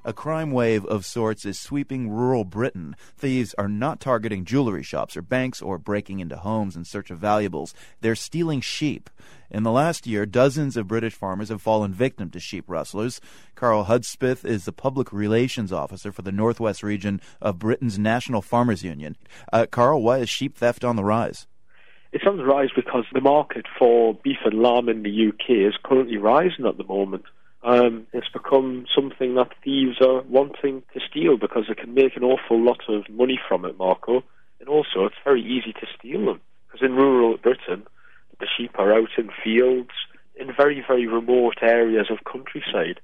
A crime wave of sorts is sweeping rural Britain. Thieves are not targeting jewelry shops or banks or breaking into homes in search of valuables. They're stealing sheep. In the last year, dozens of British farmers have fallen victim to sheep rustlers. Carl Hudspeth is the public relations officer for the Northwest region of Britain's National Farmers Union. Carl, why is sheep theft on the rise? It's on the rise because the market for beef and lamb in the UK is currently rising at the moment. It's become something that thieves are wanting to steal because they can make an awful lot of money from it, Marco. And also, it's very easy to steal them because in rural Britain, the sheep are out in fields in very, very remote areas of countryside.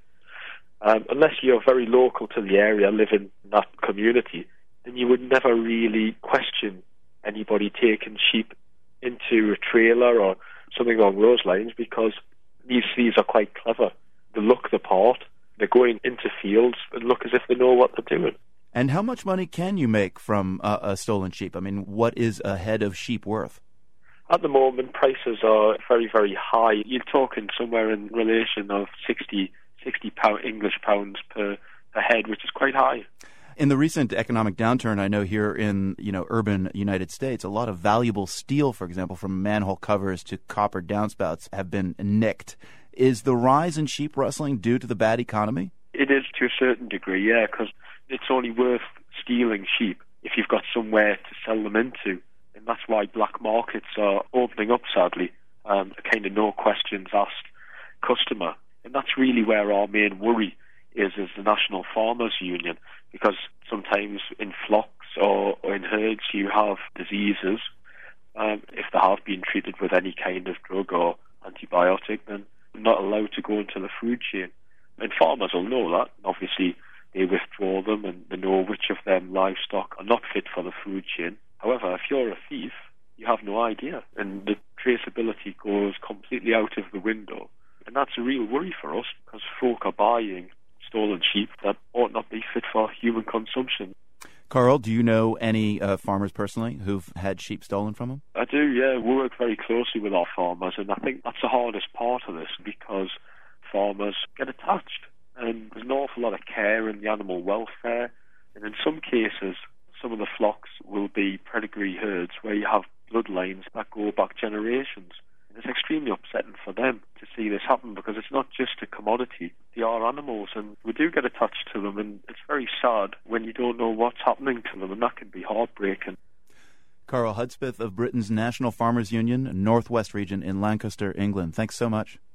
Unless you're very local to the area, live in that community, then you would never really question anybody taking sheep into a trailer or something along those lines because these thieves are quite clever. They look the part, they're going into fields and look as if they know what they're doing. And how much money can you make from a stolen sheep? I mean, what is a head of sheep worth? At the moment, prices are very, very high. You're talking somewhere in relation of 60 English pounds per head, which is quite high. In the recent economic downturn, I know here in urban United States, a lot of valuable steel, for example, from manhole covers to copper downspouts, have been nicked. Is the rise in sheep rustling due to the bad economy? It is to a certain degree, yeah, because it's only worth stealing sheep if you've got somewhere to sell them into. And that's why black markets are opening up, sadly, a kind of no questions asked customer. And that's really where our main worry is as the National Farmers Union, because sometimes in flocks or in herds you have diseases. If they have been treated with any kind of drug or antibiotic, then they're not allowed to go into the food chain. And farmers will know that. Obviously, they withdraw them and they know which of them livestock are not fit for the food chain. However, if you're a thief, you have no idea, and the traceability goes completely out of the window. And that's a real worry for us, because folk are buying stolen sheep that ought not be fit for human consumption. Carl, do you know any farmers personally who've had sheep stolen from them? I do, yeah. We work very closely with our farmers, and I think that's the hardest part of this, because farmers get attached, and there's an awful lot of care in the animal welfare, and in some cases, some of the flocks will be pedigree herds where you have bloodlines that go back generations. And it's extremely upsetting for them to see this happen because it's not just a commodity. They are animals and we do get attached to them, and it's very sad when you don't know what's happening to them, and that can be heartbreaking. Carl Hudspeth of Britain's National Farmers Union, Northwest Region in Lancaster, England. Thanks so much.